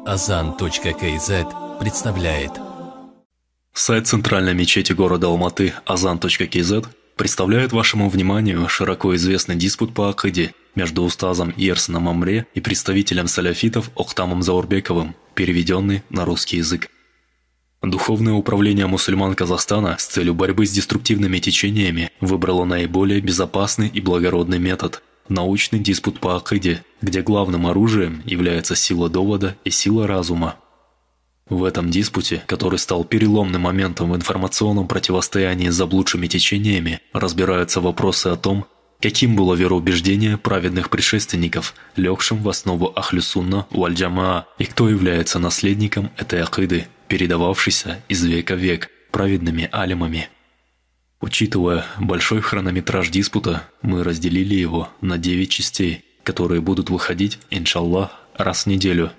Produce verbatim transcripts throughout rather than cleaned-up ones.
азан точка кей зет представляет. Сайт Центральной мечети города Алматы азан точка кей зет представляет вашему вниманию широко известный диспут по акиде между устазом Ерсином Амре и представителем саляфитов Охтамом Заурбековым, переведенный на русский язык. Духовное управление мусульман Казахстана с целью борьбы с деструктивными течениями выбрало наиболее безопасный и благородный метод – научный диспут по акиде, где главным оружием является сила довода и сила разума. В этом диспуте, который стал переломным моментом в информационном противостоянии с заблудшими течениями, разбираются вопросы о том, каким было вероубеждение праведных предшественников, легшим в основу Ахлю-Сунна валь-Джамаа, и кто является наследником этой акиды, передававшейся из века в век праведными алимами. Учитывая большой хронометраж диспута, мы разделили его на девять частей, которые будут выходить, иншаллах, раз в неделю.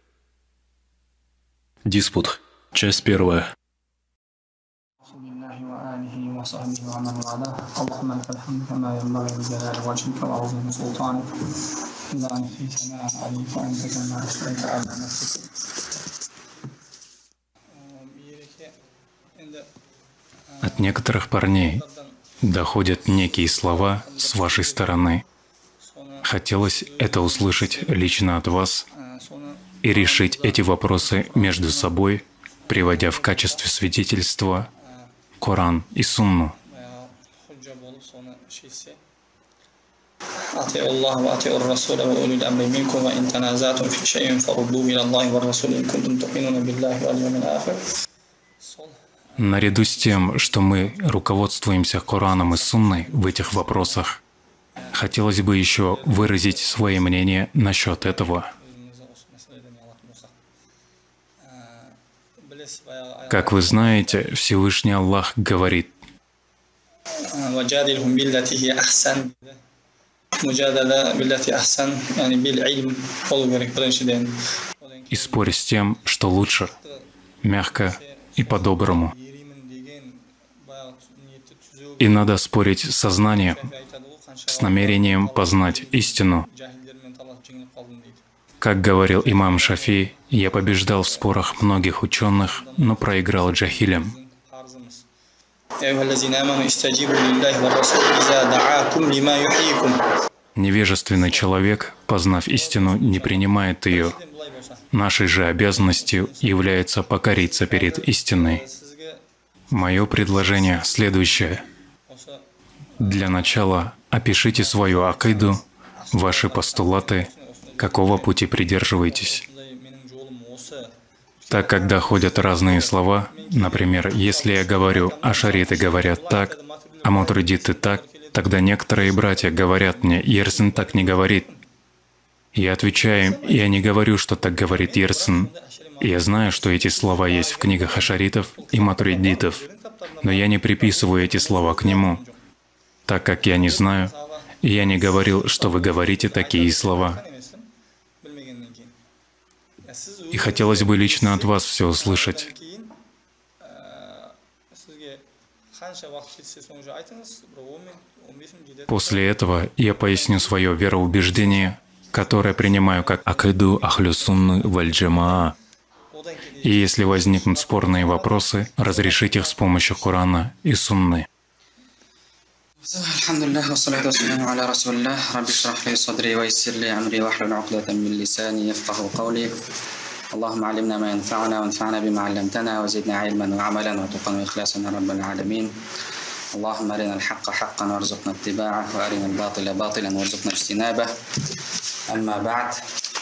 Диспут. Часть первая. От некоторых парней доходят некие слова с вашей стороны. Хотелось это услышать лично от вас и решить эти вопросы между собой, приводя в качестве свидетельства Коран и Сунну. Наряду с тем, что мы руководствуемся Кораном и Сунной в этих вопросах, хотелось бы еще выразить свое мнение насчет этого. Как вы знаете, Всевышний Аллах говорит: «И спорь с тем, что лучше, мягко и по-доброму». И надо спорить с сознанием, с намерением познать истину. Как говорил имам Шафи, я побеждал в спорах многих ученых, но проиграл джахилям. Невежественный человек, познав истину, не принимает ее. Нашей же обязанностью является покориться перед истиной. Мое предложение следующее. Для начала опишите свою акиду, ваши постулаты, какого пути придерживаетесь. Так, когда ходят разные слова, например, если я говорю «ашариты говорят так», а матуридиты так, тогда некоторые братья говорят мне «Ерсин так не говорит». Я отвечаю, я не говорю, что так говорит Ерсин. Я знаю, что эти слова есть в книгах ашаритов и матуридитов, но я не приписываю эти слова к нему, так как я не знаю, и я не говорил, что вы говорите такие слова. И хотелось бы лично от вас все услышать. После этого я поясню свое вероубеждение, которое принимаю как акиду Ахлю-Сунны валь-Джамаа. И если возникнут спорные вопросы, разрешить их с помощью Корана и Сунны. Алхамдулиллах, вассалату вассаляму аля расулиллах, рабби шрах ли садри ва яссир ли амри вахлуль уқдатан мин лисани яфқаху қавли. اللهم علمنا ما ينفعنا وانفعنا بما علمتنا وزدنا علما وعملا وتقا واخلاصا يا رب العالمين. اللهم ارنا الحق حقا وارزقنا اتباعه وارنا الباطل باطلا وارزقنا اجتنابه. اما بعد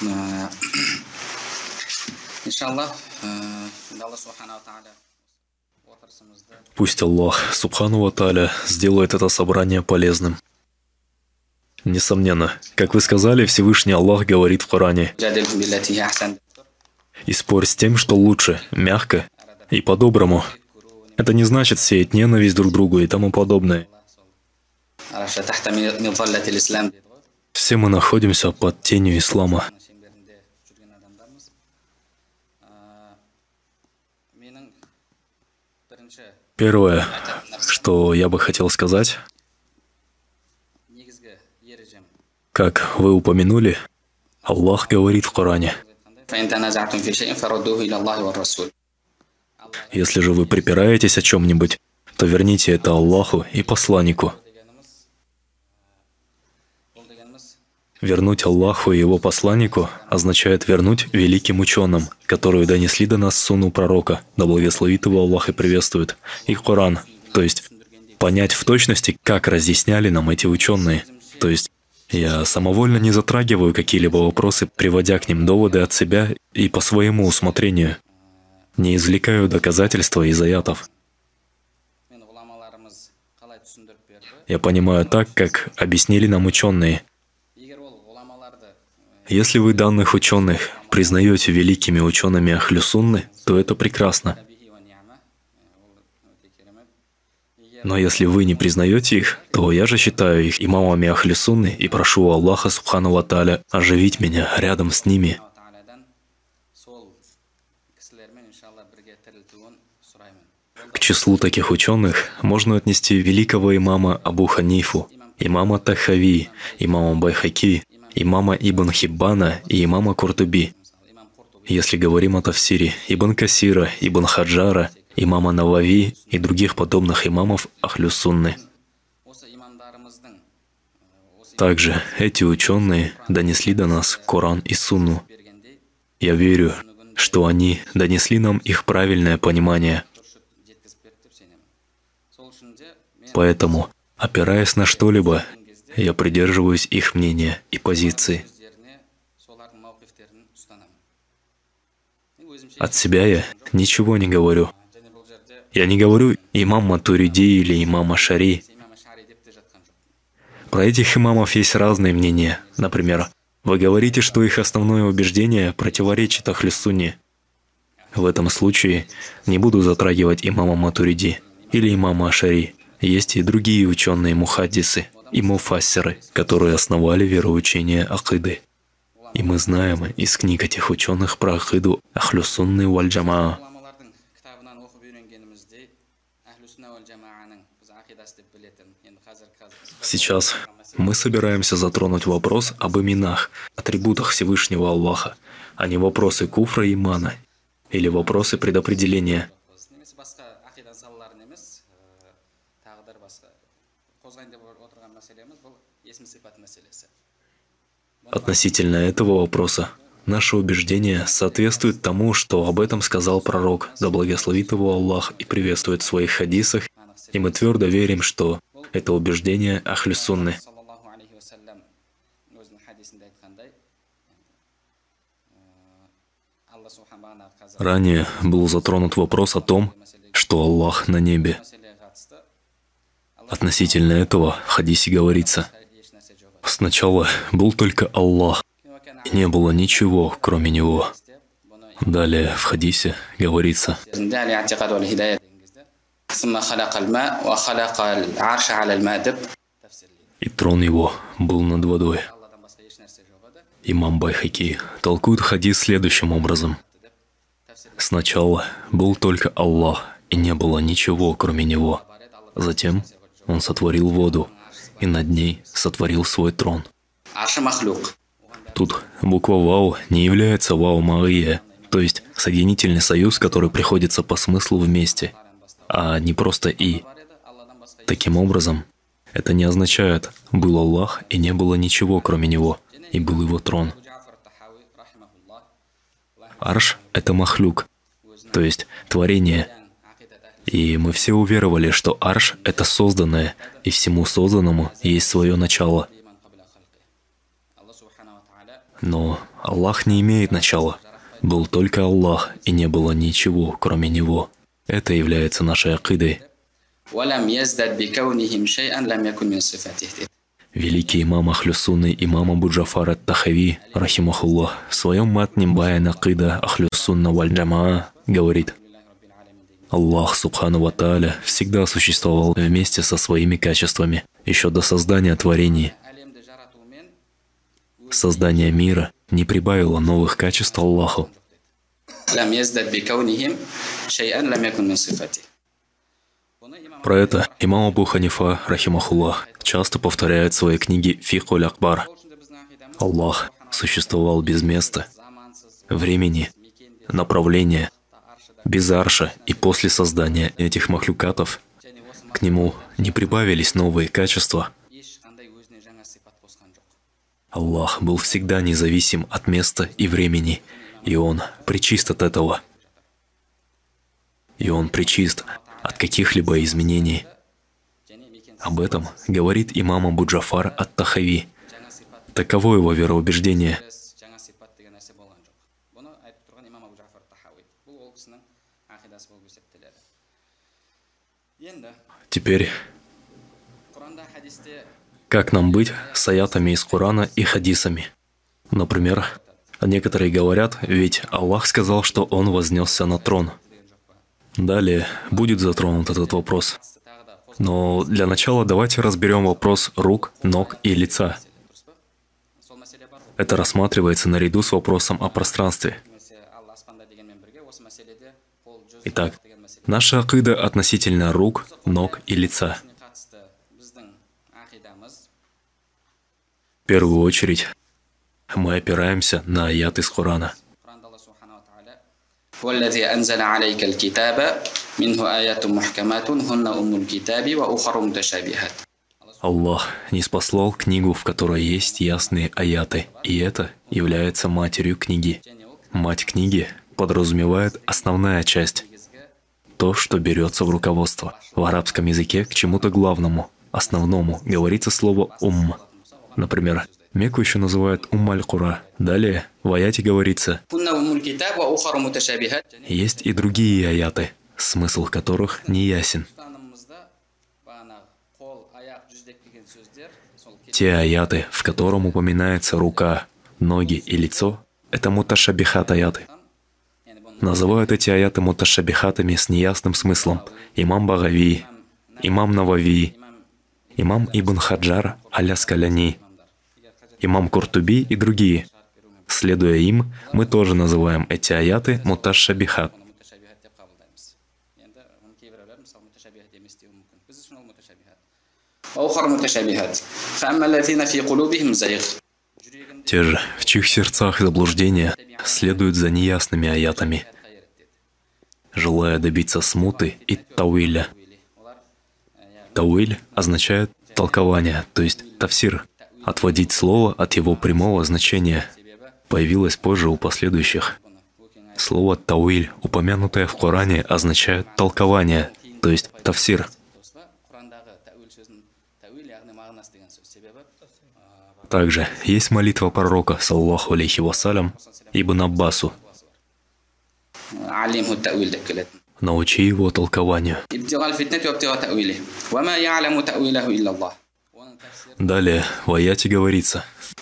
ان شاء الله الله سبحانه وتعالى. Пусть Аллах, Субхану ва Тааля, сделает это собрание полезным. Несомненно, как вы сказали, Всевышний Аллах говорит в Коране: «И спорь с тем, что лучше, мягко и по-доброму». Это не значит сеять ненависть друг к другу и тому подобное. Все мы находимся под тенью ислама. Первое, что я бы хотел сказать, как вы упомянули, Аллах говорит в Коране: فإن تنازعتم في شيء فردوه إلى الله والرسول. Если же вы припираетесь о чем-нибудь, то верните это Аллаху и посланнику. Вернуть Аллаху и Его посланнику означает вернуть великим ученым, которые донесли до нас сунну пророка, да благословит его Аллах и приветствует, и Коран, то есть понять в точности, как разъясняли нам эти ученые. То есть я самовольно не затрагиваю какие-либо вопросы, приводя к ним доводы от себя и по своему усмотрению. Не извлекаю доказательства из аятов. Я понимаю так, как объяснили нам ученые. Если вы данных ученых признаете великими учеными Ахлю Сунны, то это прекрасно. Но если вы не признаете их, то я же считаю их имамами Ахлю Сунны и прошу у Аллаха Субхану ва Тааля оживить меня рядом с ними. К числу таких ученых можно отнести великого имама Абу Ханифу, имама Тахави, имама Байхаки, имама Ибн Хиббана и имама Куртуби. Если говорим о Тафсире, Ибн Касира, Ибн Хаджара, имама Навави и других подобных имамов Ахлю Сунны. Также эти ученые донесли до нас Коран и Сунну. Я верю, что они донесли нам их правильное понимание. Поэтому, опираясь на что-либо, я придерживаюсь их мнения и позиции. От себя я ничего не говорю. Я не говорю имам Матуриди или имам Ашари. Про этих имамов есть разные мнения. Например, вы говорите, что их основное убеждение противоречит Ахлю Сунне. В этом случае не буду затрагивать имама Матуриди или имама Ашари. Есть и другие ученые мухаддисы и муфассиры, которые основали вероучение акиды. И мы знаем из книг этих ученых про акиду Ахлю Сунны валь Джамаа. Сейчас мы собираемся затронуть вопрос об именах, атрибутах Всевышнего Аллаха, а не вопросы куфра и имана или вопросы предопределения. Относительно этого вопроса, наше убеждение соответствует тому, что об этом сказал пророк, да благословит его Аллах и приветствует в своих хадисах, и мы твердо верим, что это убеждение Ахлю Сунны. Ранее был затронут вопрос о том, что Аллах на небе. Относительно этого в хадисе говорится: сначала был только Аллах, и не было ничего, кроме Него. Далее в хадисе говорится: и трон Его был над водой. Имам Байхаки толкует хадис следующим образом: сначала был только Аллах, и не было ничего, кроме Него. Затем Он сотворил воду, и над ней сотворил свой трон. Тут буква «вау» не является «вау Мария», то есть соединительный союз, который приходится по смыслу вместе, а не просто «и». Таким образом, это не означает «был Аллах, и не было ничего, кроме Него, и был Его трон». Арш — это махлюк, то есть творение. И мы все уверовали, что Арш — это созданное, и всему созданному есть свое начало. Но Аллах не имеет начала. Был только Аллах, и не было ничего, кроме Него. Это является нашей акидой. Великий имам Ахлю Сунны, имам Абу Джафар ат-Тахави, рахимахуллах, в своем матне Баян акида Ахлю Сунна валь Джамаа говорит: Аллах Субхану ва Тааля всегда существовал вместе со своими качествами, еще до создания творений. Создание мира не прибавило новых качеств Аллаху. Про это имам Абу Ханифа, рахимахуллах, часто повторяет в своей книге «Фикхуль Акбар». Аллах существовал без места времени, направления, без арша и после создания этих махлюкатов к нему не прибавились новые качества. Аллах был всегда независим от места и времени, и Он пречист от этого. И Он пречист от каких-либо изменений. Об этом говорит имам Абу Джафар ат-Тахави. Таково его вероубеждение. Теперь, как нам быть с аятами из Корана и хадисами? Например, некоторые говорят, ведь Аллах сказал, что Он вознесся на трон. Далее будет затронут этот вопрос. Но для начала давайте разберем вопрос рук, ног и лица. Это рассматривается наряду с вопросом о пространстве. Итак, наша акида относительно рук, ног и лица. В первую очередь, мы опираемся на аят из Корана. والذي أنزل عليك الكتاب منه آيات محكمات هن أم الكتاب وأخر متشابهات. Аллах ниспослал книгу, в которой есть ясные аяты, и это является матерью книги. Мать книги подразумевает основная часть, то, что берется в руководство. В арабском языке к чему-то главному, основному говорится слово «умм». Например, Мекку еще называют «Умм аль-Кура». Далее в аяте говорится: есть и другие аяты, смысл которых не ясен. Те аяты, в котором упоминается рука, ноги и лицо, это муташабихат аяты. Называют эти аяты муташабихатами с неясным смыслом имам Багави, имам Навави, имам Ибн Хаджар аль-Аскаляни, имам Куртуби и другие. Следуя им, мы тоже называем эти аяты муташабихат. Те же, в чьих сердцах заблуждения, следуют за неясными аятами, желая добиться смуты и тауиля. Тауиль означает толкование, то есть тафсир, отводить слово от его прямого значения. Появилось позже у последующих. Слово «тауиль», упомянутое в Коране, означает толкование, то есть тафсир. Также есть молитва пророка, саллаллаху алейхи вассалям, Ибн Аббасу: научи его толкованию. Далее в аяте говорится: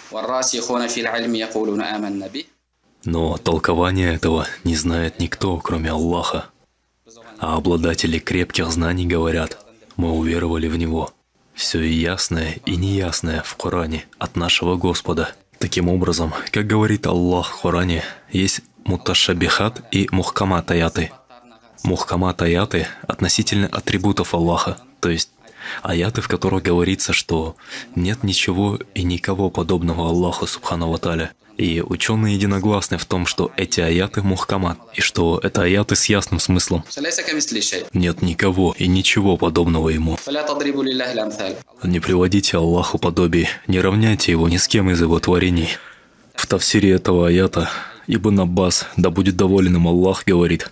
но толкование этого не знает никто, кроме Аллаха. А обладатели крепких знаний говорят: мы уверовали в Него. Все и ясное, и неясное в Коране от нашего Господа. Таким образом, как говорит Аллах в Коране, есть муташабихат и мухкамат аяты. Мухкамат аяты относительно атрибутов Аллаха, то есть аяты, в которых говорится, что нет ничего и никого подобного Аллаху субхану ва тааля. И ученые единогласны в том, что эти аяты мухкамат, и что это аяты с ясным смыслом. Нет никого и ничего подобного Ему. Не приводите Аллаху подобие, не равняйте Его ни с кем из Его творений. В тафсире этого аята Ибн Аббас, да будет доволен им Аллах, говорит: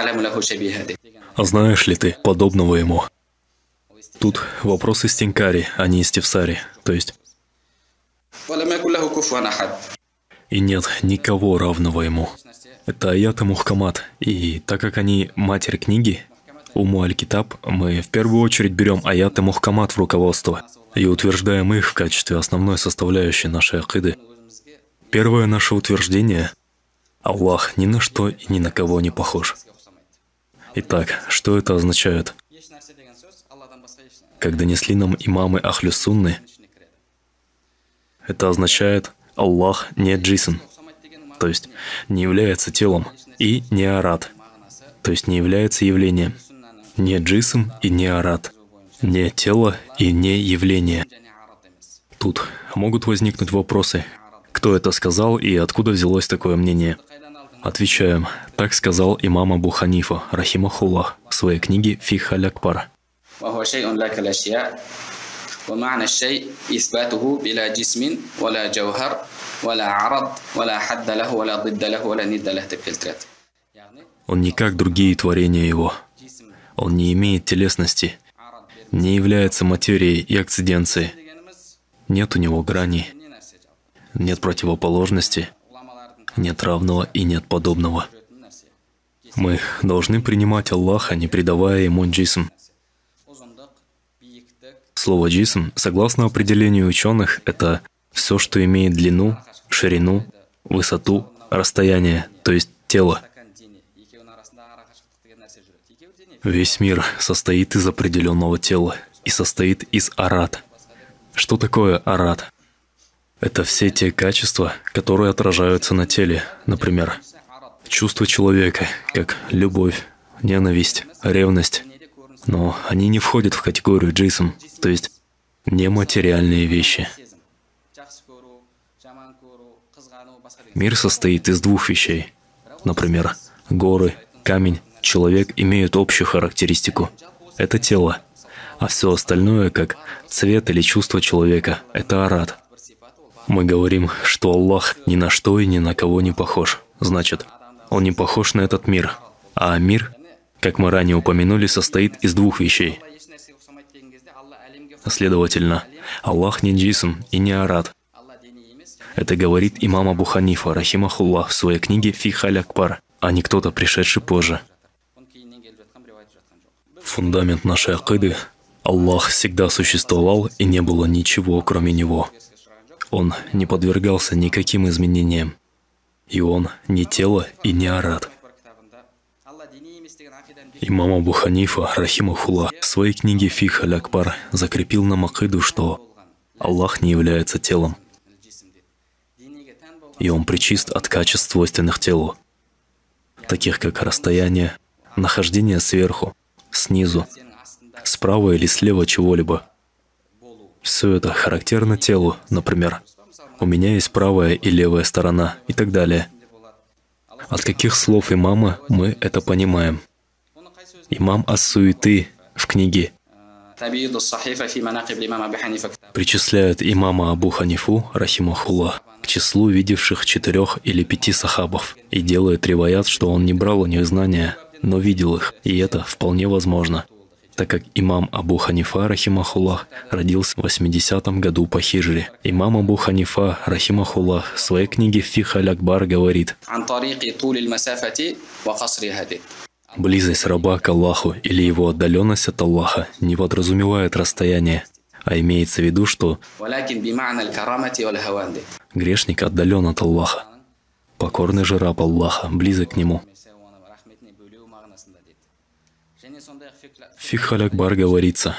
а знаешь ли ты подобного Ему? Тут вопрос из Тинкари, а не из Тефсари, то есть и нет никого равного Ему. Это аяты мухкамат, и так как они матерь книги, Умму аль-Китаб, мы в первую очередь берем аяты мухкамат в руководство и утверждаем их в качестве основной составляющей нашей акиды. Первое наше утверждение: Аллах ни на что и ни на кого не похож. Итак, что это означает? Как донесли нам имамы Ахлю Сунны, это означает: Аллах не джисм, то есть не является телом, и не арат, то есть не является явлением. Не джисм и не арат, не тело и не явление. Тут могут возникнуть вопросы: кто это сказал и откуда взялось такое мнение? Отвечаем. Так сказал имам Абу Ханифа, рахимахуллах, в своей книге «Фикх аль-Акбар». وهو شيء لا كالأشياء ومعنى الشيء إثباته بلا جسم ولا جوهر ولا عرض ولا حد له ولا ضد له ولا ند له تبكلترات. Он не как другие творения его. Он не имеет телесности, не является материей и акциденцией. Нет у него граней, нет противоположности, нет равного и нет подобного. Мы должны принимать Аллаха, не придавая ему джисм. Слово «джисм», согласно определению ученых, это все, что имеет длину, ширину, высоту, расстояние, то есть тело. Весь мир состоит из определенного тела и состоит из арат. Что такое арат? Это все те качества, которые отражаются на теле. Например, чувства человека, как любовь, ненависть, ревность. Но они не входят в категорию джисм, то есть нематериальные вещи. Мир состоит из двух вещей. Например, горы, камень, человек имеют общую характеристику. Это тело. А все остальное, как цвет или чувство человека, это арат. Мы говорим, что Аллах ни на что и ни на кого не похож. Значит, Он не похож на этот мир. А мир, как мы ранее упомянули, состоит из двух вещей. Следовательно, Аллах не джисм и не арат. Это говорит имам Абу Ханифа, рахимахуллах, в своей книге «Фикх аль-Акбар», а не кто-то, пришедший позже. Фундамент нашей акиды — Аллах всегда существовал, и не было ничего, кроме Него. Он не подвергался никаким изменениям. И Он не тело и не арат. Имам Абу Ханифа, рахимахуллах, в своей книге «Фикх аль-Акбар» закрепил нам акиду, что Аллах не является телом. И Он пречист от качеств, свойственных телу, таких как расстояние, нахождение сверху, снизу, справа или слева чего-либо. Все это характерно телу, например, у меня есть правая и левая сторона и так далее. От каких слов имама мы это понимаем? Имам Ас-Суити в книге причисляет имама Абу Ханифу, рахимахуллах, к числу видевших четырех или пяти сахабов и делает риваят, что он не брал у них знания, но видел их, и это вполне возможно, так как имам Абу Ханифа, рахимахуллах, родился в восьмидесятом году по хиджре. Имам Абу Ханифа, рахимахуллах, в своей книге «Фикх аль-Акбар» говорит: близость раба к Аллаху или его отдаленность от Аллаха не подразумевает расстояние, а имеется в виду, что грешник отдален от Аллаха, покорный же раб Аллаха близок к Нему. В «Фикх аль-Акбар» говорится: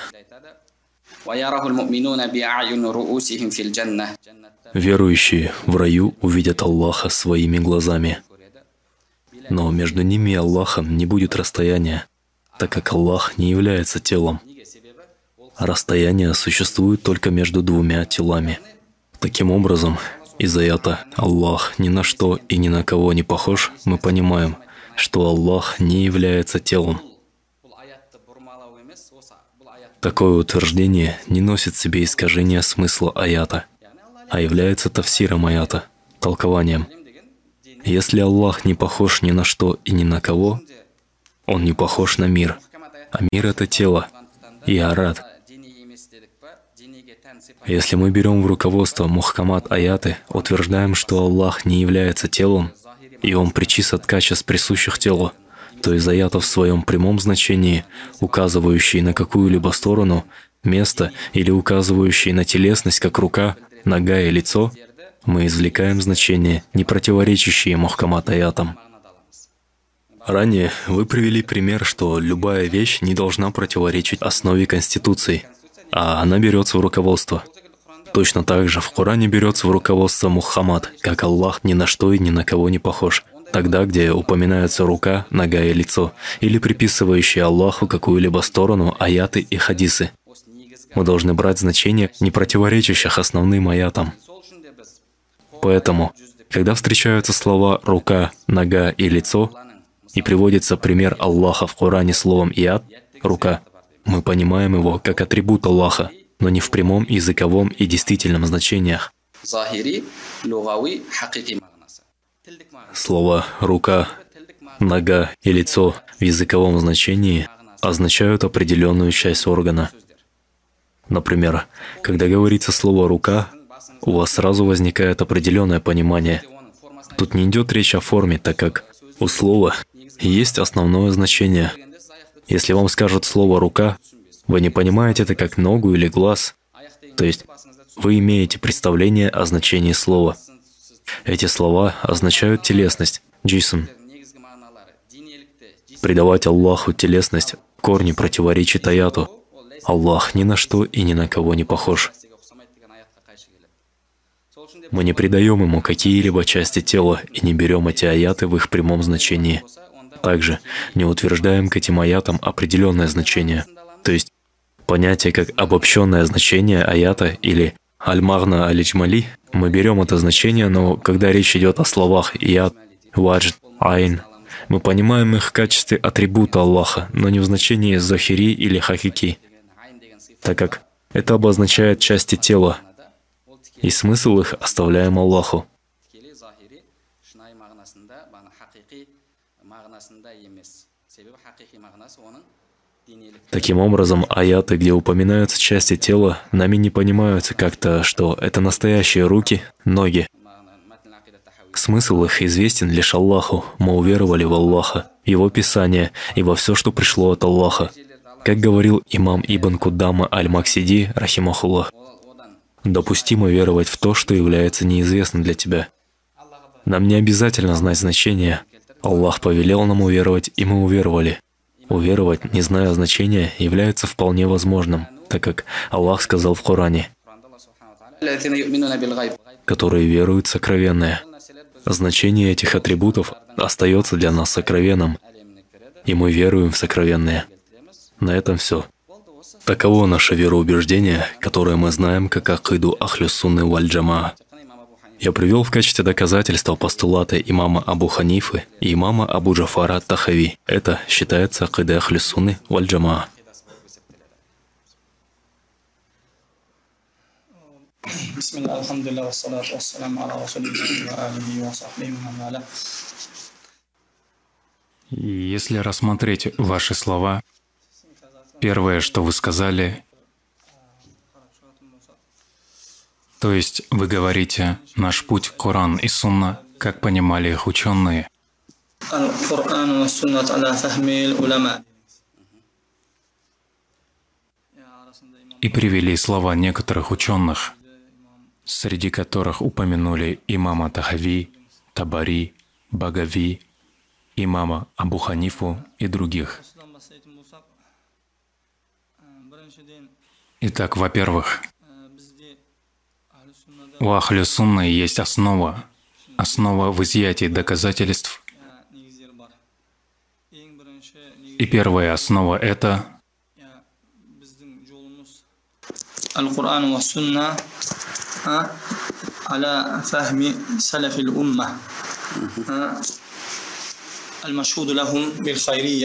верующие в раю увидят Аллаха своими глазами. Но между ними и Аллахом не будет расстояния, так как Аллах не является телом. Расстояние существует только между двумя телами. Таким образом, из аята «Аллах ни на что и ни на кого не похож» мы понимаем, что Аллах не является телом. Такое утверждение не носит в себе искажения смысла аята, а является тафсиром аята, толкованием. Если Аллах не похож ни на что и ни на кого, Он не похож на мир, а мир — это тело и арат. Если мы берем в руководство мухкамат аяты, утверждаем, что Аллах не является телом, и Он пречист от качеств, присущих телу, то из аятов в своем прямом значении, указывающие на какую-либо сторону, место или указывающие на телесность, как рука, нога и лицо, мы извлекаем значение, не противоречащее мухкамат аятам. Ранее вы привели пример, что любая вещь не должна противоречить основе Конституции, а она берется в руководство. Точно так же в Коране берется в руководство мухкамат, как Аллах ни на что и ни на кого не похож. Тогда, где упоминаются рука, нога и лицо, или приписывающие Аллаху какую-либо сторону аяты и хадисы, мы должны брать значения, не противоречащих основным аятам. Поэтому Когда встречаются слова «рука», «нога» и «лицо», и приводится пример Аллаха в Коране словом «яд» — «рука», мы понимаем его как атрибут Аллаха, но не в прямом языковом и действительном значениях. Слова «рука», «нога» и «лицо» в языковом значении означают определенную часть органа. Например, когда говорится слово «рука», у вас сразу возникает определенное понимание. Тут не идет речь о форме, так как у слова есть основное значение. Если вам скажут слово «рука», вы не понимаете это как ногу или глаз. То есть вы имеете представление о значении слова. Эти слова означают телесность, джисм. Придавать Аллаху телесность в корне противоречит аяту. Аллах ни на что и ни на кого не похож. Мы не придаем ему какие-либо части тела и не берем эти аяты в их прямом значении. Также не утверждаем к этим аятам определенное значение. То есть понятие как обобщенное значение аята или аль-магна аль-иджмали, мы берем это значение, но когда речь идет о словах яд, ваджд, айн, мы понимаем их в качестве атрибута Аллаха, но не в значении захири или хакики, так как это обозначает части тела, и смысл их оставляем Аллаху. Таким образом, аяты, где упоминаются части тела, нами не понимаются как-то, что это настоящие руки, ноги. Смысл их известен лишь Аллаху. Мы уверовали в Аллаха, Его Писание и во все, что пришло от Аллаха. Как говорил имам Ибн Куддама аль-Максиди, рахимахуллах, допустимо веровать в то, что является неизвестным для тебя. Нам не обязательно знать значение. Аллах повелел нам уверовать, и мы уверовали. Уверовать, не зная значения, является вполне возможным, так как Аллах сказал в Коране, которые веруют в сокровенное. Значение этих атрибутов остается для нас сокровенным, и мы веруем в сокровенное. На этом все. Таково наше вероубеждение, которое мы знаем как акиду Ахлю Сунны валь Джамаа. Я привел в качестве доказательства постулаты имама Абу Ханифы и имама Абу Джафара Тахави. Это считается акидой Ахлю Сунны валь Джамаа. Если рассмотреть ваши слова, первое, что вы сказали, то есть вы говорите «наш путь – Коран и Сунна», как понимали их ученые. И привели слова некоторых ученых, среди которых упомянули имама Тахави, Табари, Багави, имама Абу Ханифу и других. Итак, во-первых, у Ахлю Сунны есть основа, основа в изъятии доказательств. И первая основа — это Аль-Кур'ан ва Сунна аля фахми салафи л-умма аль-машхуду лахум биль-хайрия.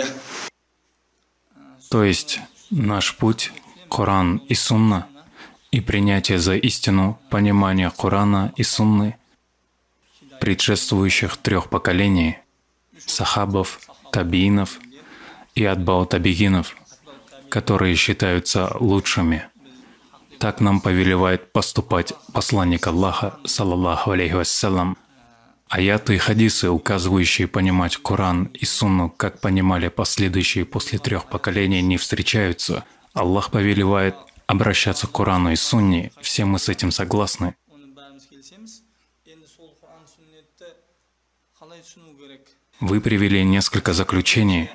То есть наш путь — Коран и Сунна, и принятие за истину понимания Корана и Сунны предшествующих трех поколений — сахабов, табиинов и атбау табигинов, которые считаются лучшими. Так нам повелевает поступать посланник Аллаха, саллаллаху алейхи вассалям. Аяты и хадисы, указывающие понимать Коран и Сунну, как понимали последующие после трех поколений, не встречаются. Аллах повелевает обращаться к Корану и Сунне, все мы с этим согласны. Вы привели несколько заключений.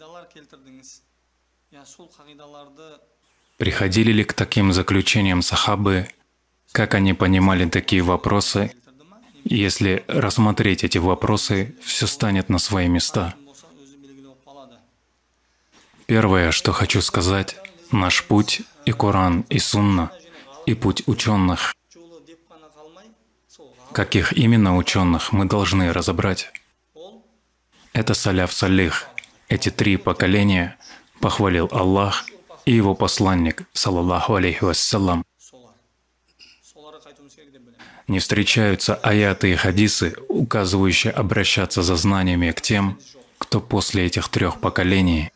Приходили ли к таким заключениям сахабы, как они понимали такие вопросы? Если рассмотреть эти вопросы, все станет на свои места. Первое, что хочу сказать, наш путь и Коран, и Сунна, и путь ученых. Каких именно ученых мы должны разобрать? Это саляф салих. Эти три поколения похвалил Аллах и Его посланник, саллаллаху алейхи вассалам. Не встречаются аяты и хадисы, указывающие обращаться за знаниями к тем, кто после этих трех поколений.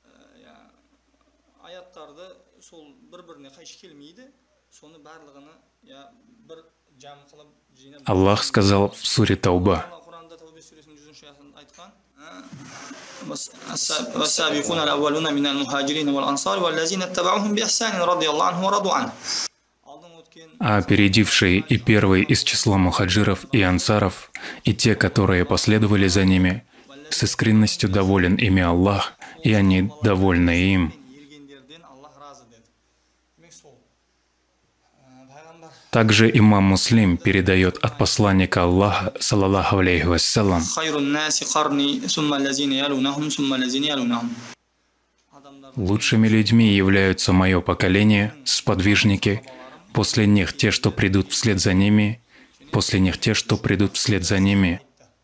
Аллах сказал в суре Тауба: والسابقون الأولون من المهاجرين والأنصار والذين اتبعوهم بإحسان رضي الله عنهم ورضوا عنه. А опередившие и первые из числа мухаджиров и ансаров, и те, которые последовали за ними, с искренностью доволен ими Аллах, и они довольны им. Также имам Муслим передает от посланника Аллаха, саллаллаху алейхи вассалам: «Лучшими людьми являются мое поколение, сподвижники, после них те, что придут вслед за ними, после них те, что придут вслед за ними».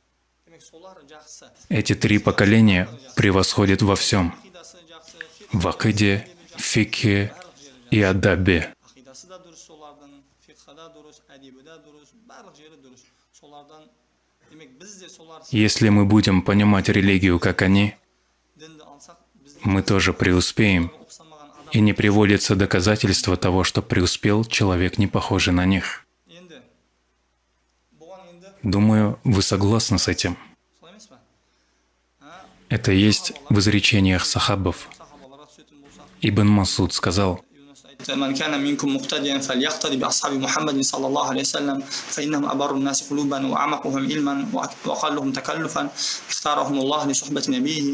Эти три поколения превосходят во всем: в акиде, фикхе и адабе. Если мы будем понимать религию, как они, мы тоже преуспеем, и не приводится доказательство того, что преуспел человек, не похожий на них. Думаю, вы согласны с этим. Это есть в изречениях сахабов. Ибн Масуд сказал: من كان منكم مقتديا فليقتدي بأصحاب محمد صلى الله عليه وسلم فإنهم أبر الناس قلوبا وأعمقهم علما وأقلهم تكلفا اختارهم الله لصحبة نبيه.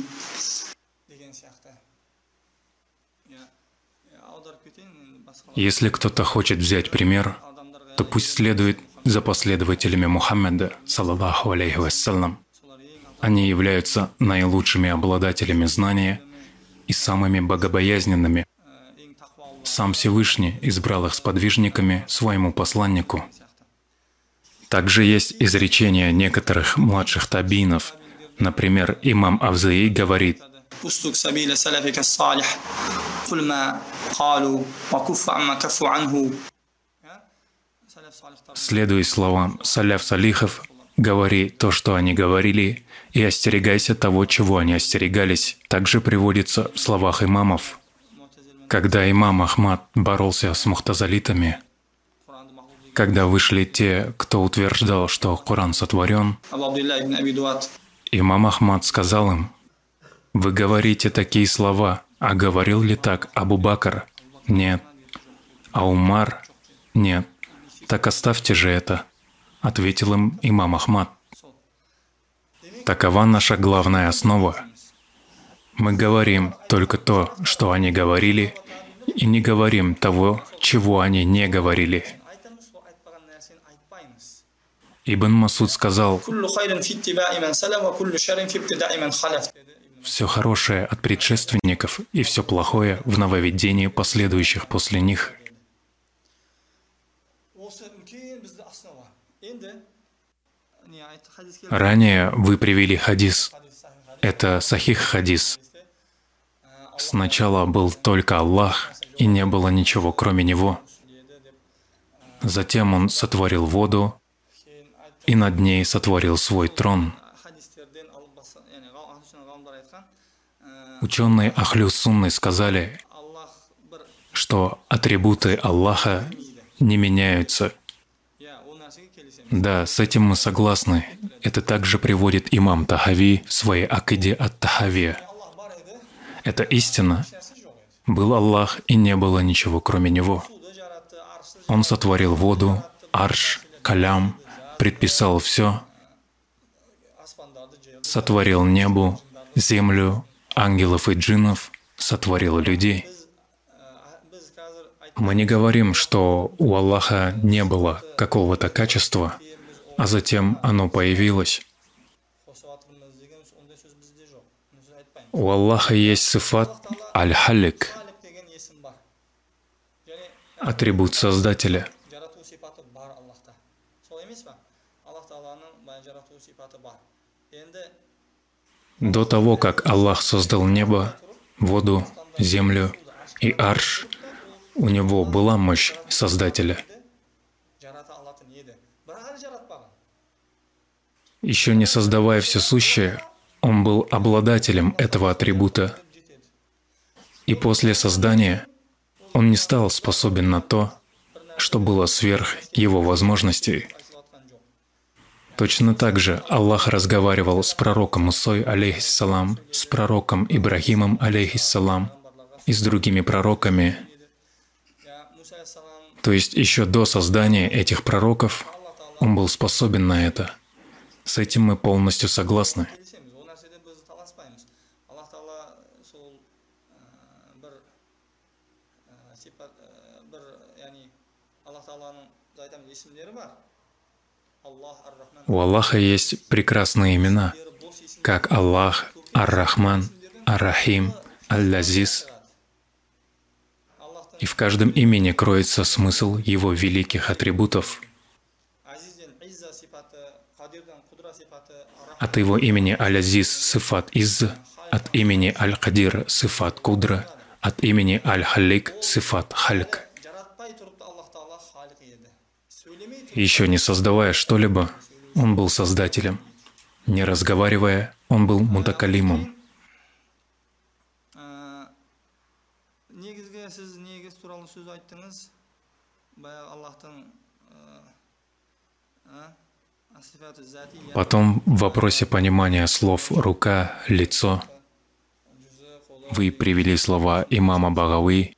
Если кто-то хочет взять пример, то пусть следует за последователями Мухаммада, саллаллаху алейхи вассалам. Они являются наилучшими обладателями знания и самыми богобоязненными. Сам Всевышний избрал их сподвижниками своему посланнику. Также есть изречения некоторых младших табиинов. Например, имам Авзаи говорит: «Следуй словам саляф салихов, говори то, что они говорили, и остерегайся того, чего они остерегались». Также приводится в словах имамов. Когда имам Ахмад боролся с мухтазалитами, когда вышли те, кто утверждал, что Коран сотворен, имам Ахмад сказал им: «Вы говорите такие слова, а говорил ли так Абу Бакр? Нет. А Умар? Нет. Так оставьте же это», — ответил им имам Ахмад. Такова наша главная основа. Мы говорим только то, что они говорили, и не говорим того, чего они не говорили. Ибн Масуд сказал: «Все хорошее от предшественников и все плохое в нововведении последующих после них». Ранее вы привели хадис. Это сахих хадис. Сначала был только Аллах, и не было ничего кроме Него. Затем Он сотворил воду, и над ней сотворил свой трон. Ученые Ахлю Сунны сказали, что атрибуты Аллаха не меняются. Да, с этим мы согласны. Это также приводит имам Тахави в своей акиде ат-Тахавия. Это истина. Был Аллах, и не было ничего, кроме Него. Он сотворил воду, арш, калям, предписал все, сотворил небо, землю, ангелов и джиннов, сотворил людей. Мы не говорим, что у Аллаха не было какого-то качества, а затем оно появилось. У Аллаха есть сифат аль-халик, атрибут Создателя. До того, как Аллах создал небо, воду, землю и арш, у него была мощь Создателя. Еще не создавая все сущее, он был обладателем этого атрибута. И после создания он не стал способен на то, что было сверх его возможностей. Точно так же Аллах разговаривал с пророком Мусой, алейхиссалам, с пророком Ибрахимом, алейхиссалам, и с другими пророками. То есть еще до создания этих пророков он был способен на это. С этим мы полностью согласны. У Аллаха есть прекрасные имена, как Аллах, Ар-Рахман, Ар-Рахим, Аль-Азиз. И в каждом имени кроется смысл его великих атрибутов. От его имени Аль-Азиз — сифат Изз, от имени Аль-Кадир — сифат Кудра, от имени Аль-Халик — сифат Хальк. Еще не создавая что-либо, он был создателем. Не разговаривая, он был мутакалимом. Потом в вопросе понимания слов «рука», «лицо» вы привели слова имама Багауи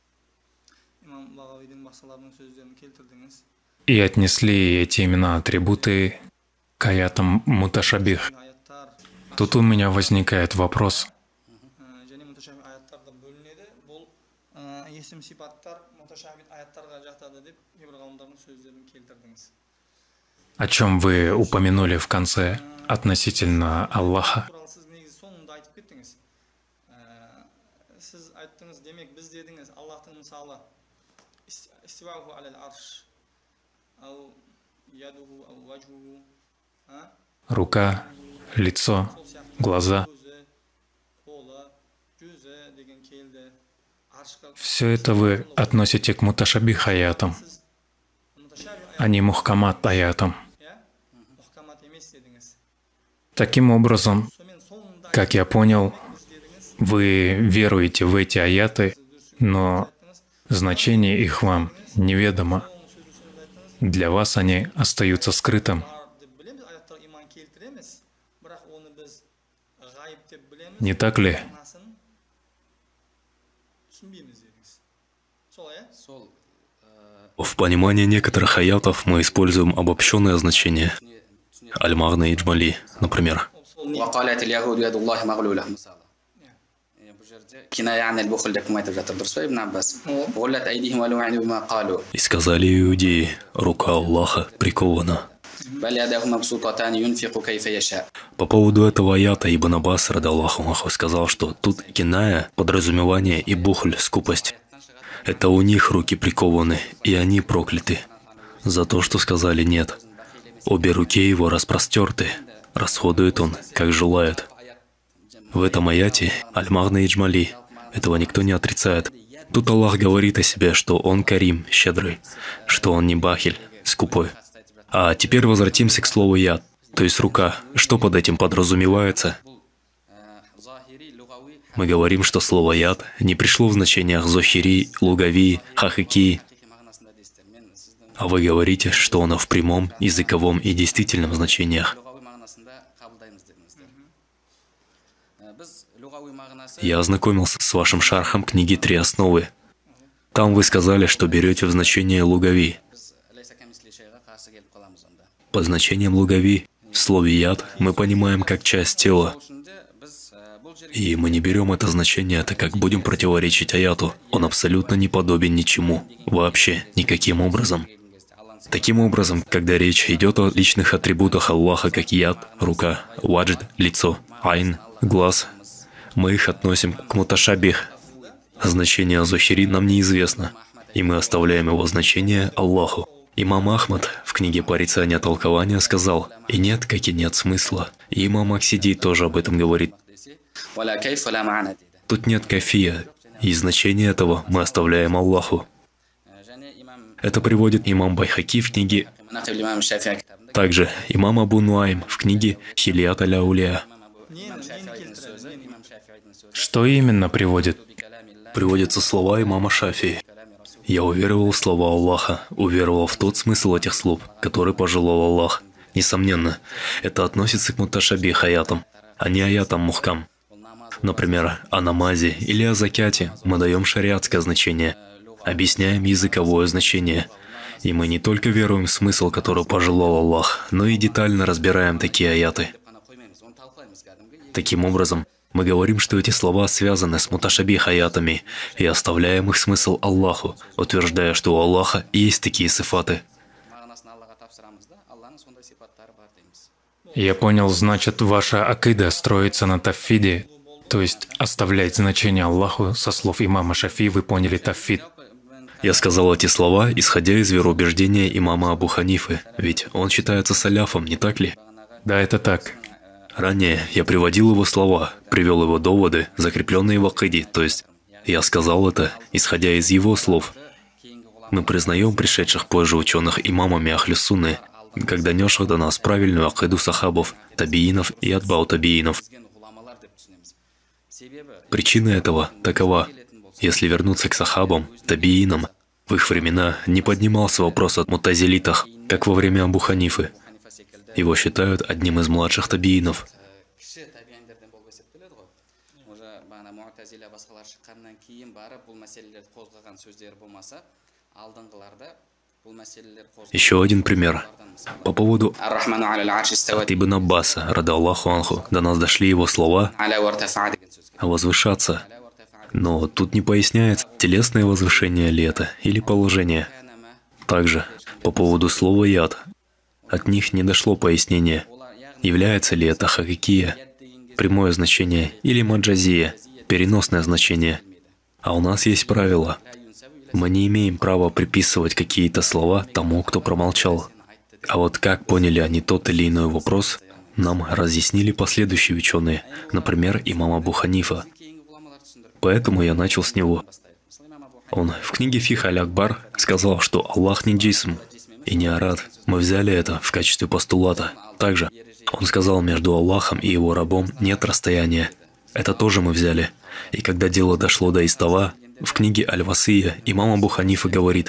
и отнесли эти имена атрибуты к аятам муташабих. Тут у меня возникает вопрос. О чем вы упомянули в конце относительно Аллаха? Рука, лицо, глаза. Все это вы относите к муташабих аятам, а не мухкамат аятам. Таким образом, как я понял, вы веруете в эти аяты, но значение их вам неведомо. Для вас они остаются скрытым. Не так ли? В понимании некоторых аятов мы используем обобщенное значение. Аль-Магна Иджмали, например. И сказали иудеи, рука Аллаха прикована. По поводу этого аята Ибн Аббас, радаллаху анху, сказал, что тут киная, подразумевание и бухль, скупость. Это у них руки прикованы, и они прокляты за то, что сказали «нет». Обе руки его распростерты, расходует он, как желает. В этом аяте Аль-Магна Иджмали, этого никто не отрицает. Тут Аллах говорит о себе, что Он Карим, щедрый, что Он не бахиль, скупой. А теперь возвратимся к слову «яд», то есть рука. Что под этим подразумевается? Мы говорим, что слово «яд» не пришло в значениях зохири, лугави, хахики, а вы говорите, что оно в прямом, языковом и действительном значениях. Я ознакомился с вашим шархом книги «Три основы». Там вы сказали, что берете в значение лугави. Под значением лугави в слове «яд» мы понимаем как часть тела. И мы не берем это значение, так как будем противоречить аяту. Он абсолютно не подобен ничему, вообще, никаким образом. Таким образом, когда речь идет о личных атрибутах Аллаха, как яд, рука, ваджд, лицо, айн, глаз, мы их относим к муташабих. Значение зохири нам неизвестно, и мы оставляем его значение Аллаху. Имам Ахмад в книге «Порицание толкования» сказал: «И нет, как и нет смысла». И имам Аксиди тоже об этом говорит. Тут нет кайфия, и значение этого мы оставляем Аллаху. Это приводит имам Байхаки в книге, также имам Абу Нуайм в книге «Хилият аля-Аулия». Что именно приводит? Приводятся слова имама Шафии. «Я уверовал в слова Аллаха, уверовал в тот смысл этих слов, который пожелал Аллах». Несомненно, это относится к муташабих аятам, а не аятам мухкам. Например, о намазе или о закяте мы даем шариатское значение, объясняем языковое значение. И мы не только веруем в смысл, который пожелал Аллах, но и детально разбираем такие аяты. Таким образом, мы говорим, что эти слова связаны с муташабих аятами и оставляем их смысл Аллаху, утверждая, что у Аллаха есть такие сифаты. Я понял, значит, ваша акида строится на тавфиде, то есть оставлять значение Аллаху со слов имама Шафии, вы поняли тавфид. Я сказал эти слова, исходя из вероубеждения имама Абу Ханифы, ведь он считается саляфом, не так ли? Да, это так. Ранее я приводил его слова, привел его доводы, закрепленные в акиде, то есть я сказал это, исходя из его слов. Мы признаем пришедших позже ученых имамами Ахлюс-Сунны, как донесших до нас правильную акиду сахабов, табиинов и атбау табиинов. Причина этого такова. Если вернуться к сахабам, табиинам, в их времена не поднимался вопрос о мутазилитах, как во время Абу Ханифы. Его считают одним из младших табиинов. Еще один пример. По поводу Ибн Аббаса, радаллаху анху, до нас дошли его слова «возвышаться». Но тут не поясняется, телесное возвышение ли это или положение. Также, по поводу слова «яд», от них не дошло пояснения, является ли это хакикия, прямое значение, или маджазия, переносное значение. А у нас есть правило. Мы не имеем права приписывать какие-то слова тому, кто промолчал. А вот как поняли они тот или иной вопрос, нам разъяснили последующие ученые, например, имам Абу Ханифа. Поэтому я начал с него. Он в книге «Фих аль-Акбар» сказал, что Аллах не джисм и не арад. Мы взяли это в качестве постулата. Также он сказал, между Аллахом и его рабом нет расстояния. Это тоже мы взяли. И когда дело дошло до истава, в книге «Аль-Васия» имам Абу Ханифа говорит: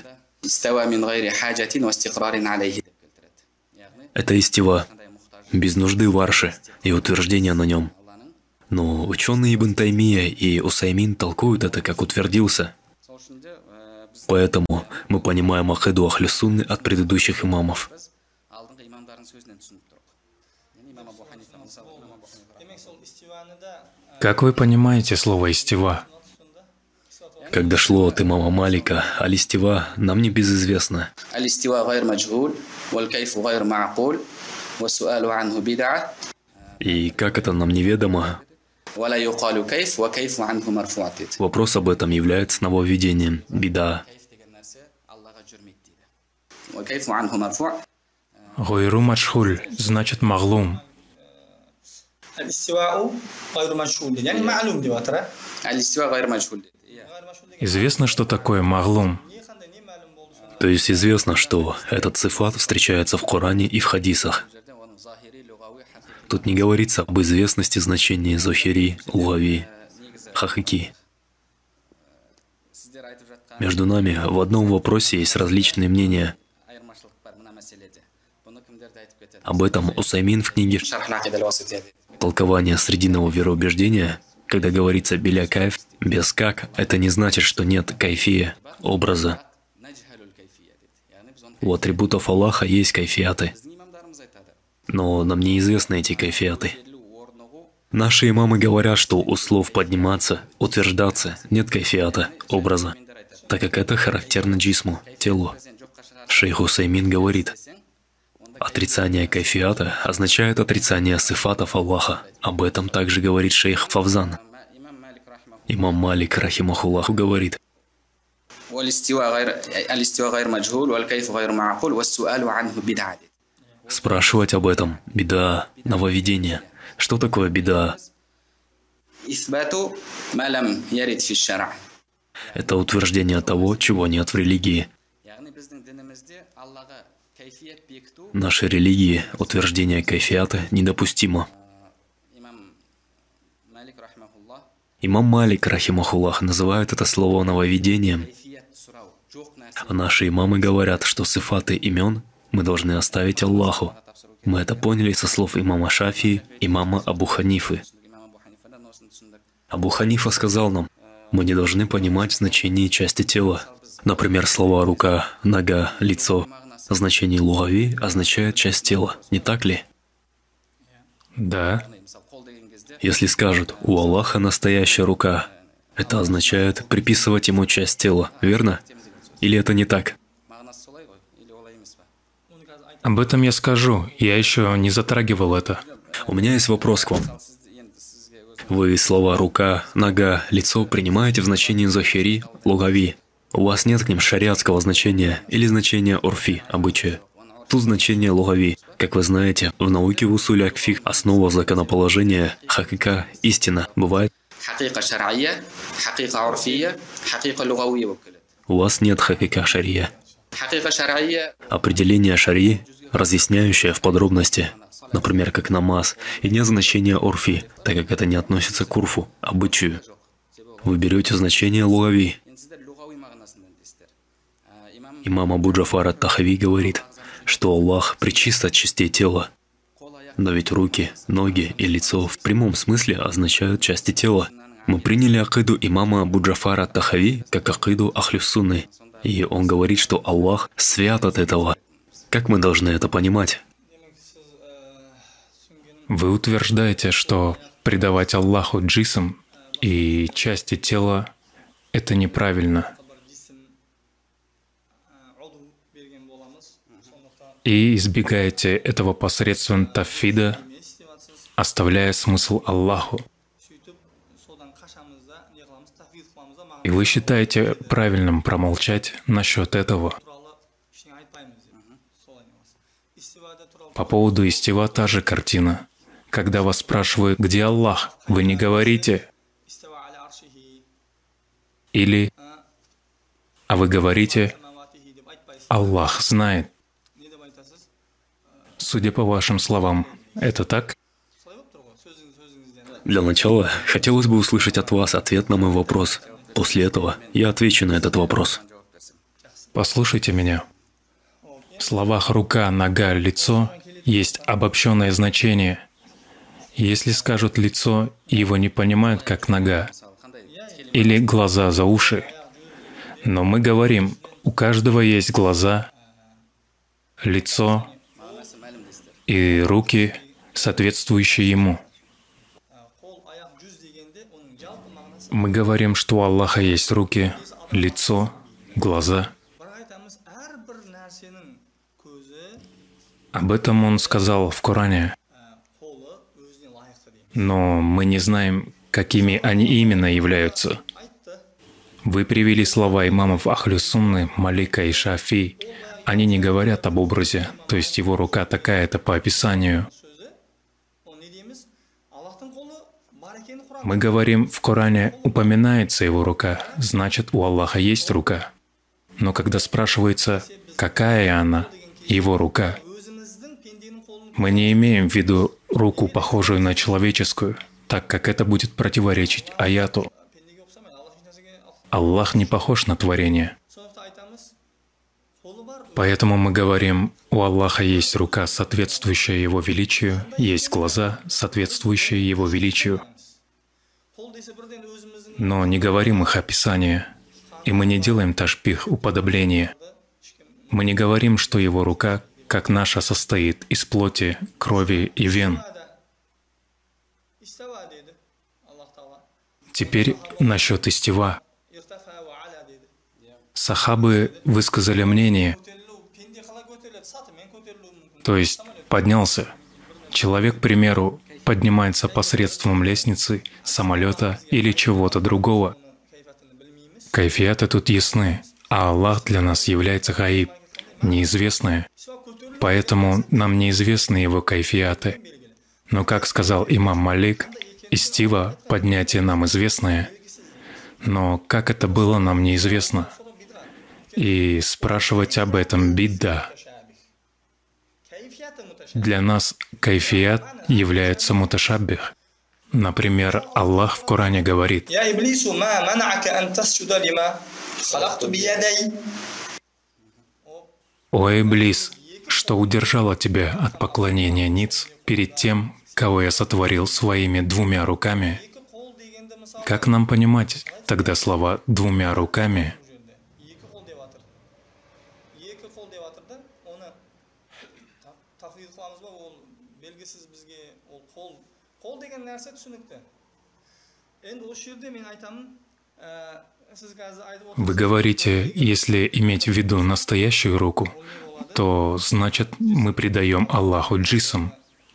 это истива, без нужды в арше и утверждения на нем. Но ученые Ибн Таймия и Усаймин толкуют это как утвердился. Поэтому мы понимаем акиду Ахлюс-Сунны от предыдущих имамов. Как вы понимаете слово «истива»? Как дошло от имама Малика, аль-истива нам не безизвестно. И как это нам неведомо, вопрос об этом является нововведением, бида. Гойру маджхуль значит маглум. Известно, что такое маглум. То есть известно, что этот цифат встречается в Коране и в хадисах. Тут не говорится об известности значений зохири, лугави, хахики. Между нами в одном вопросе есть различные мнения. Об этом Усаймин в книге «Толкование срединного вероубеждения», когда говорится «беля кайф», без «как», это не значит, что нет кайфия, образа. У атрибутов Аллаха есть кайфияты. Но нам неизвестны эти кайфияты. Наши имамы говорят, что у слов «подниматься», «утверждаться» нет кайфията, образа, так как это характерно джисму, телу. Шейх Усаймин говорит: отрицание кайфията означает отрицание сифатов Аллаха. Об этом также говорит шейх Фавзан. Имам Малик, рахимахуллаху, говорит: Спрашивать об этом – беда, нововведение. Что такое беда? Это утверждение того, чего нет в религии. В нашей религии утверждение кайфията недопустимо. Имам Малик, рахимахуллах, называет это слово нововведением. А наши имамы говорят, что сифаты имен мы должны оставить Аллаху. Мы это поняли со слов имама Шафии, имама Абу Ханифы. Абу Ханифа сказал нам, мы не должны понимать значение части тела. Например, слова рука, нога, лицо. Значение лугави означает часть тела, не так ли? Да. Если скажут, у Аллаха настоящая рука, это означает приписывать ему часть тела, верно? Или это не так? Об этом я скажу, я еще не затрагивал это. У меня есть вопрос к вам. Вы слова «рука», «нога», «лицо» принимаете в значении «захири», «лугави». У вас нет к ним шариатского значения или значения «урфи», обычая. Тут значение «лугави». Как вы знаете, в науке в усуле фикх основа законоположения, хакика, истина, бывает. У вас нет хакика шария. Определение шарии, разъясняющее в подробности, например, как намаз, и нет значения урфи, так как это не относится к урфу, обычаю. Вы берете значение лугави. Имам Абу Джафар ат-Тахави говорит, что Аллах пречист от частей тела. Но ведь руки, ноги и лицо в прямом смысле означают части тела. Мы приняли акиду имама Абу Джафара ат-Тахави как акиду Ахлюс-Сунны. И он говорит, что Аллах свят от этого. Как мы должны это понимать? Вы утверждаете, что предавать Аллаху джисм и части тела — это неправильно. И избегаете этого посредством тавхида, оставляя смысл Аллаху. И вы считаете правильным промолчать насчет этого. По поводу истива та же картина. Когда вас спрашивают, где Аллах, вы не говорите или, а вы говорите, Аллах знает. Судя по вашим словам, это так? Для начала, хотелось бы услышать от вас ответ на мой вопрос. После этого я отвечу на этот вопрос. Послушайте меня. В словах «рука», «нога», «лицо» есть обобщенное значение. Если скажут «лицо», его не понимают как «нога» или «глаза за уши». Но мы говорим, у каждого есть глаза, лицо и руки, соответствующие ему. Мы говорим, что у Аллаха есть руки, лицо, глаза. Об этом Он сказал в Коране. Но мы не знаем, какими они именно являются. Вы привели слова имамов Ахлюс-Сунны, Малика и Шафии. Они не говорят об образе, то есть его рука такая-то по описанию. Мы говорим, в Коране упоминается его рука, значит, у Аллаха есть рука. Но когда спрашивается, какая она, его рука, мы не имеем в виду руку, похожую на человеческую, так как это будет противоречить аяту. Аллах не похож на творение. Поэтому мы говорим, у Аллаха есть рука, соответствующая Его величию, есть глаза, соответствующие Его величию. Но не говорим их описание, и мы не делаем ташбих, уподобление. Мы не говорим, что Его рука, как наша, состоит из плоти, крови и вен. Теперь насчет истива. Сахабы высказали мнение, то есть поднялся. Человек, к примеру, поднимается посредством лестницы, самолета или чего-то другого. Кайфияты тут ясны. а Аллах для нас является гаиб, неизвестное. Поэтому нам неизвестны его кайфияты. Но, как сказал имам Малик, истива — поднятие нам известное. Но как это было, нам неизвестно. И спрашивать об этом бидда. Для нас кайфият является муташаббих. Например, Аллах в Коране говорит: «Я Иблису, ма мана'ака ан тасджуда лима халакту биядай». «О Иблис, что удержало тебя от поклонения ниц перед тем, кого я сотворил своими двумя руками?» Как нам понимать тогда слова «двумя руками»? Вы говорите, если иметь в виду настоящую руку, то значит мы придаем Аллаху джисм.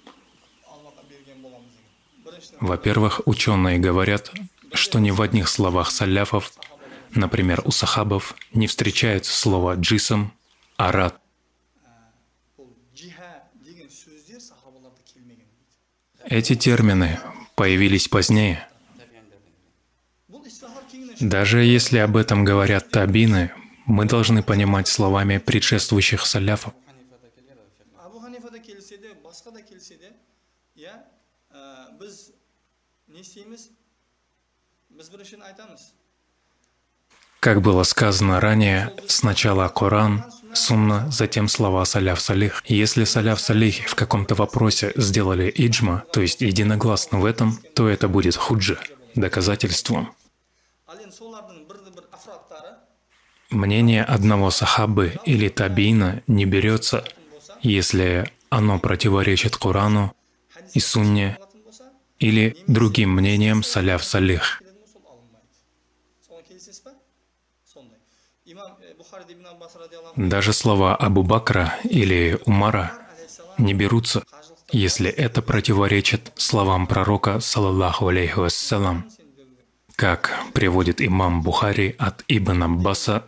Во-первых, ученые говорят, что ни в одних словах саляфов, например, у сахабов, не встречается слово джисм, арат. Эти термины появились позднее. Даже если об этом говорят табины, мы должны понимать словами предшествующих саляфов. Как было сказано ранее, сначала Коран, сунна, затем слова саляф салих. Если саляф салихи в каком-то вопросе сделали иджма, то есть единогласно в этом, то это будет худжа, доказательством. Мнение одного сахабы или табиина не берется, если оно противоречит Корану и сунне или другим мнениям саляф салих. Даже слова Абу Бакра или Умара не берутся, если это противоречит словам пророка, саллаллаху алейхи вассалам, как приводит имам Бухари от Ибн Аббаса.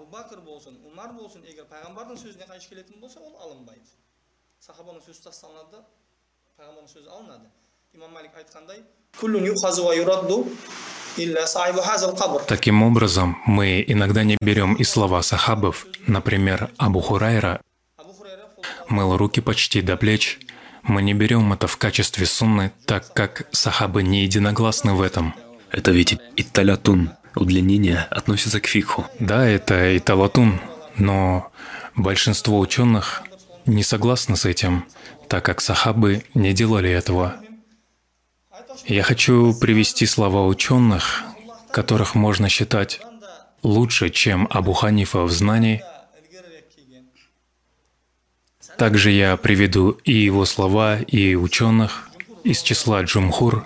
Таким образом, мы иногда не берем и слова сахабов. Например, Абу Хурайра мыл руки почти до плеч. Мы не берем это в качестве сунны, так как сахабы не единогласны в этом. Это ведь итталятун, удлинение, относится к фикху. Да, это италатун, но большинство ученых не согласны с этим, так как сахабы не делали этого. Я хочу привести слова ученых, которых можно считать лучше, чем Абу Ханифа в знании. Также я приведу и его слова, и ученых из числа джумхур.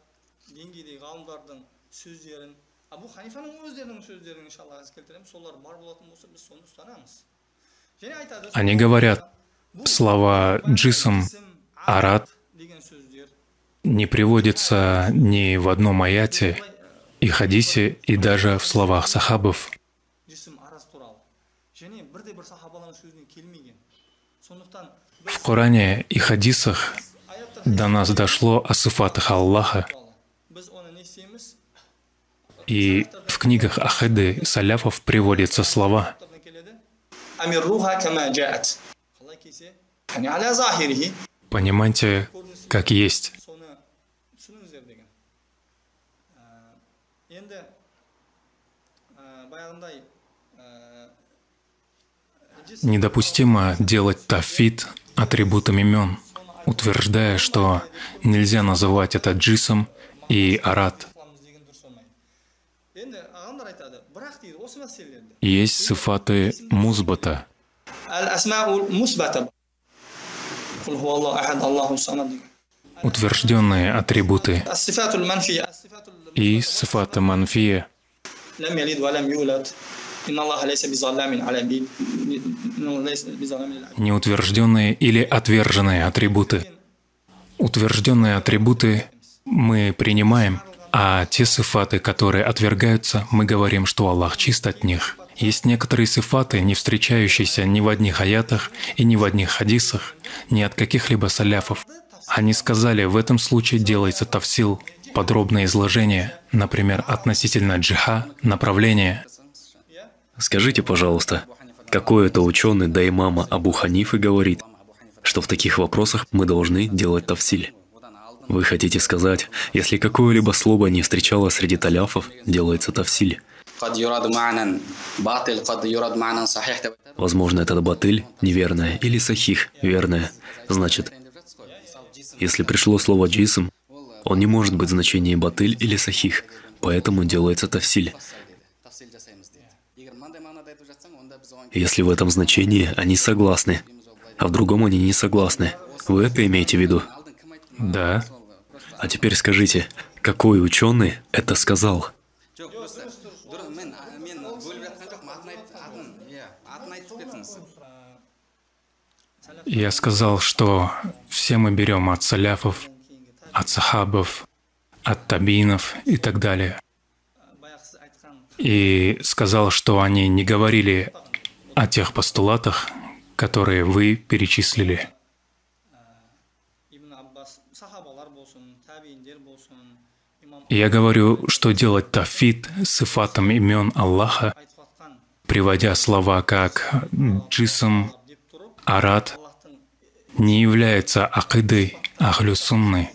Они говорят, слова джисм, арат не приводятся ни в одном аяте и хадисе, и даже в словах сахабов. В Коране и хадисах до нас дошло о сифатах Аллаха, и в книгах Ахиды саляфов приводятся слова. Понимайте, как есть. Недопустимо делать тафвид атрибутом имен, утверждая, что нельзя называть это джисм и арат. Есть сифаты музбата. Утвержденные атрибуты и сифаты манфия. Неутвержденные или отверженные атрибуты. Утвержденные атрибуты мы принимаем, а те сифаты, которые отвергаются, мы говорим, что Аллах чист от них. Есть некоторые сифаты, не встречающиеся ни в одних аятах и ни в одних хадисах, ни от каких-либо саляфов. Они сказали, в этом случае делается тавсил, подробное изложение, например, относительно джиха, направления. Скажите, пожалуйста, какой это ученый до имама Абу Ханифы говорит, что в таких вопросах мы должны делать тавсиль? Вы хотите сказать, если какое-либо слово не встречало среди таляфов, делается тавсиль? Возможно, это батыль, неверное, или сахих, верное. Значит, если пришло слово джисм, он не может быть в значении батыль или сахих, поэтому делается тавсиль. Если в этом значении они согласны, а в другом они не согласны, вы это имеете в виду? Да. А теперь скажите, какой ученый это сказал? Я сказал, что все мы берем от саляфов, от сахабов, от табинов и так далее. И сказал, что они не говорили о тех постулатах, которые вы перечислили. Я говорю, что делать тафид с сифатом имен Аллаха, приводя слова как джисм, арат, не является акидой ахлю сунны.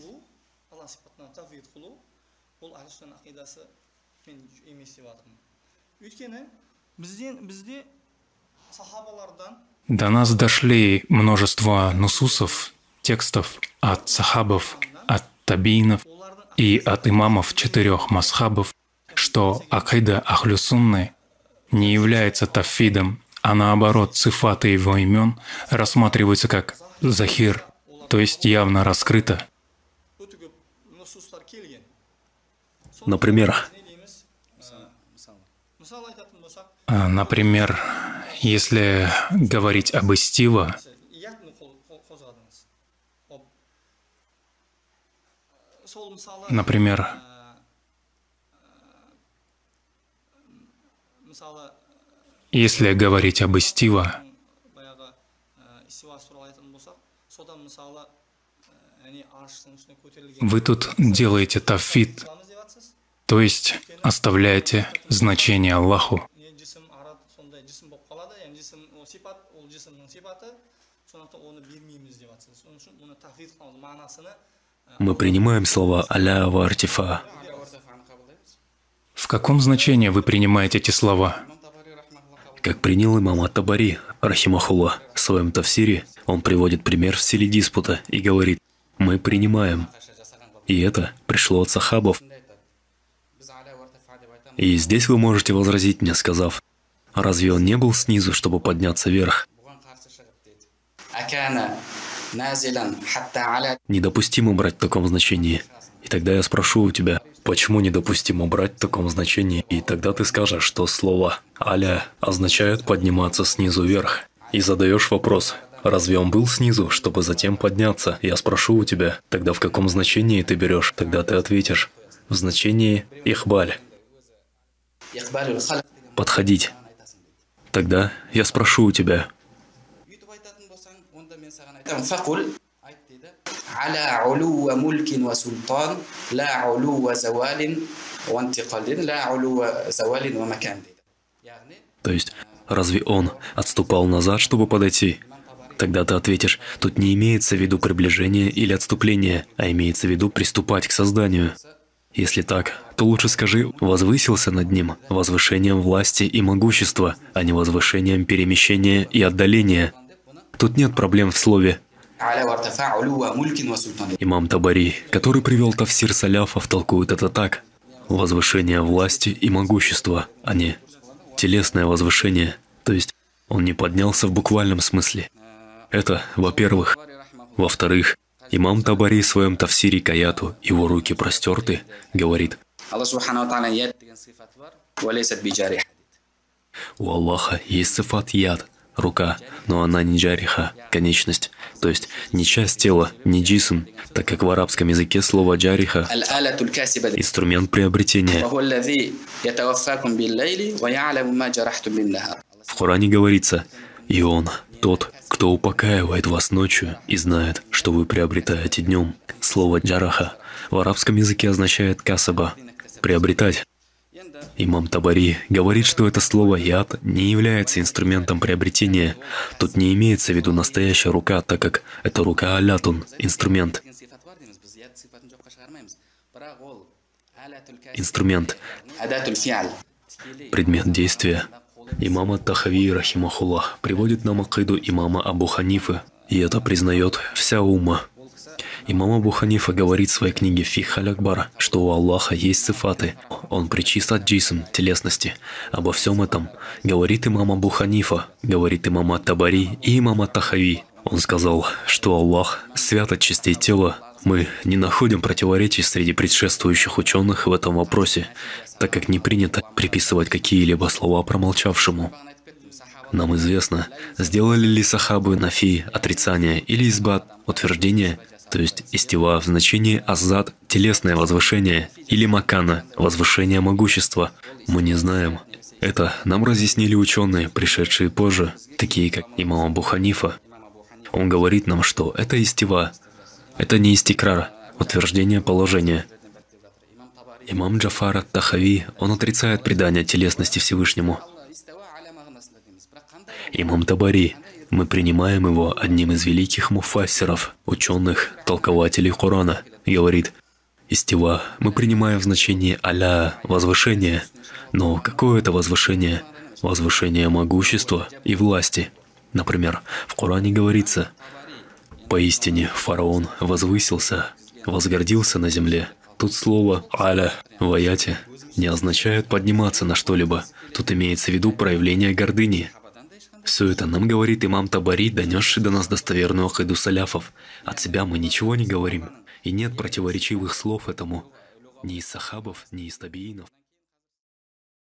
До нас дошли множество нусусов, текстов от сахабов, от табиинов и от имамов четырех масхабов, что акида ахлю сунны не является тафидом, а наоборот, цифаты его имен рассматриваются как захир, то есть явно раскрыто. Например, Например, если говорить об истива, например, если говорить об истива, вы тут делаете тафид, то есть оставляете значение Аллаху. мы принимаем слова «аля ва артифа». В каком значении вы принимаете эти слова? Как принял имам ат-Табари, рахимахуллах, в своем тафсире, он приводит пример в стиле диспута и говорит: «Мы принимаем». И это пришло от сахабов. И здесь вы можете возразить мне, сказав: разве он не был снизу, чтобы подняться вверх? Недопустимо брать в таком значении. И тогда я спрошу у тебя, почему недопустимо брать в таком значении? И тогда ты скажешь, что слово «аля» означает подниматься снизу вверх. И задаешь вопрос: разве он был снизу, чтобы затем подняться? Я спрошу у тебя, тогда в каком значении ты берешь? Тогда ты ответишь: в значении «ихбаль». Подходить. Тогда я спрошу у тебя: то есть, разве он отступал назад, чтобы подойти? Тогда ты ответишь: тут не имеется в виду приближение или отступление, а имеется в виду приступать к созданию. Если так, то лучше скажи: возвысился над ним возвышением власти и могущества, а не возвышением перемещения и отдаления. Тут нет проблем в слове. Имам Табари, который привел тафсир саляфов, толкует это так: возвышение власти и могущества, а не телесное возвышение, то есть он не поднялся в буквальном смысле. Это, во-первых. Во-вторых, имам Табари в своем тафсире к аяту «Его руки простерты» говорит: у Аллаха есть сифат яд, рука, но она не джариха, конечность, то есть не часть тела, не джисм, так как в арабском языке слово джариха – инструмент приобретения. В Коране говорится: «И Он, тот, кто упокаивает вас ночью и знает, что вы приобретаете днем». Слово «джараха» в арабском языке означает «касаба» – «приобретать». Имам Табари говорит, что это слово «яд» не является инструментом приобретения. Тут не имеется в виду настоящая рука, так как это рука алятун, инструмент. Инструмент. Предмет действия. Имам ат-Тахави, рахимахуллах, приводит нам акиду имама Абу Ханифы, и это признает вся умма. Имам Абу Ханифа говорит в своей книге «Фикх аль-Акбар», что у Аллаха есть цифаты, Он причист от джисм, телесности. Обо всем этом говорит имам Абу Ханифа, говорит имам ат-Табари и имам ат-Тахави. Он сказал, что Аллах свят от частей тела. Мы не находим противоречий среди предшествующих ученых в этом вопросе, так как не принято приписывать какие-либо слова промолчавшему. Нам известно, сделали ли сахабы нафи отрицание или избат утверждение, то есть истива в значении аззад – телесное возвышение, или макана – возвышение могущества. Мы не знаем. Это нам разъяснили ученые, пришедшие позже, такие как имам Абу Ханифа. Он говорит нам, что это истива, это не истикрар, утверждение положения. Имам Джафар ат-Тахави, он отрицает предание телесности Всевышнему. Имам Табари, мы принимаем его одним из великих муфассиров, ученых, толкователей Корана, говорит: истива мы принимаем в значении аля – возвышение, но какое это возвышение? Возвышение могущества и власти. Например, в Коране говорится: поистине фараон возвысился, возгордился на земле. Тут слово аля в аяте не означает подниматься на что-либо. Тут имеется в виду проявление гордыни. Все это нам говорит имам Табари, донесший до нас достоверную акиду саляфов. От себя мы ничего не говорим, и нет противоречивых слов этому ни из сахабов, ни из табиинов.